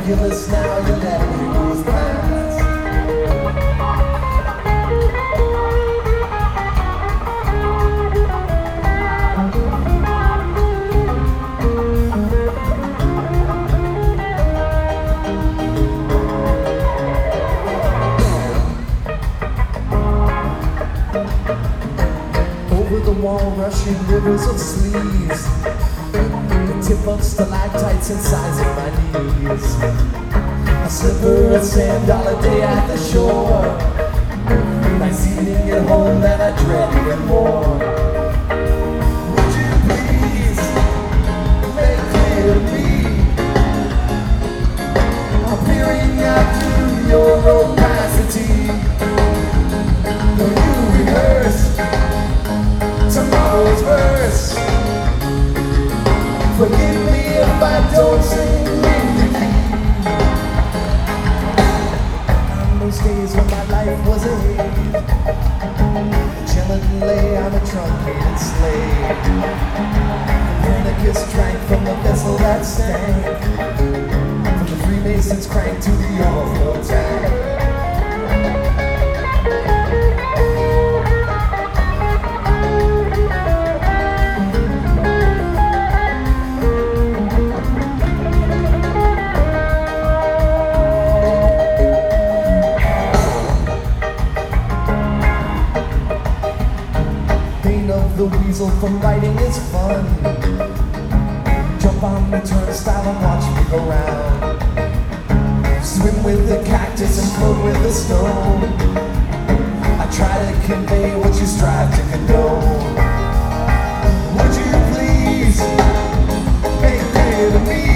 ridiculous now, you let it move past. Over the wall, rushing rivers of sleeves, the tip of stalactites incising my knees. A slipper of sand all day at the shore, nice eating at home and I dread even more. Would you please make clear to me, I'm peering out through your opacity. Will you rehearse tomorrow's verse? Forgive me if I don't sing in the key. On those days when my life was a haze, chillin' lay on a truncated slave. Copernicus drank from the vessel that stank, from the Freemasons crank to the overflow tank. The weasel from writing is fun. Jump on the turnstile and watch me go round. Swim with the cactus and float with the stone. I try to convey what you strive to condone. Would you please make clear to me,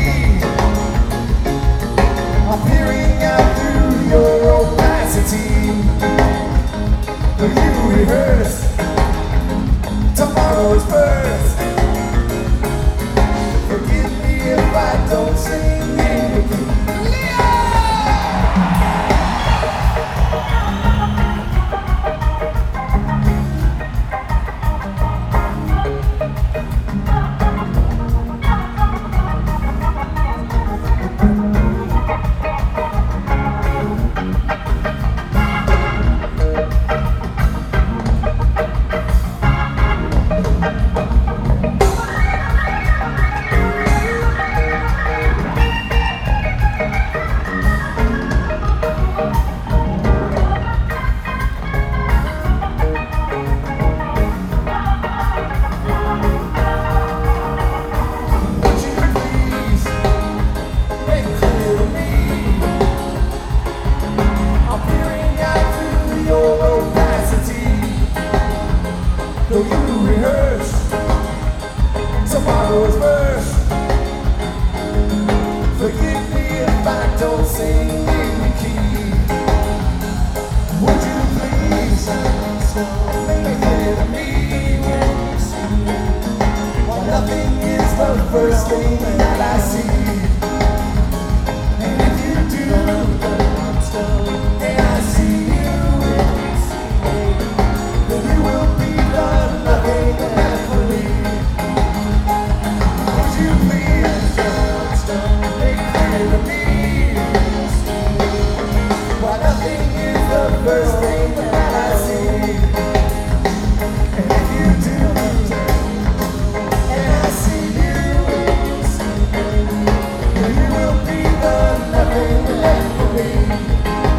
I'm peering out through your opacity. Will you rehearse tomorrow's verse? Forgive me if I don't sing in the key. Will you rehearse tomorrow's verse? Forgive me if I don't sing in the key. Would you please make it clear to me, while nothing is the first thing that I see? And if you do, and I see you, then you will be nothing left for me. Would you please make clear to me, why nothing is the first thing that I see? And if you do, and I see you, then you will be the nothing left for me.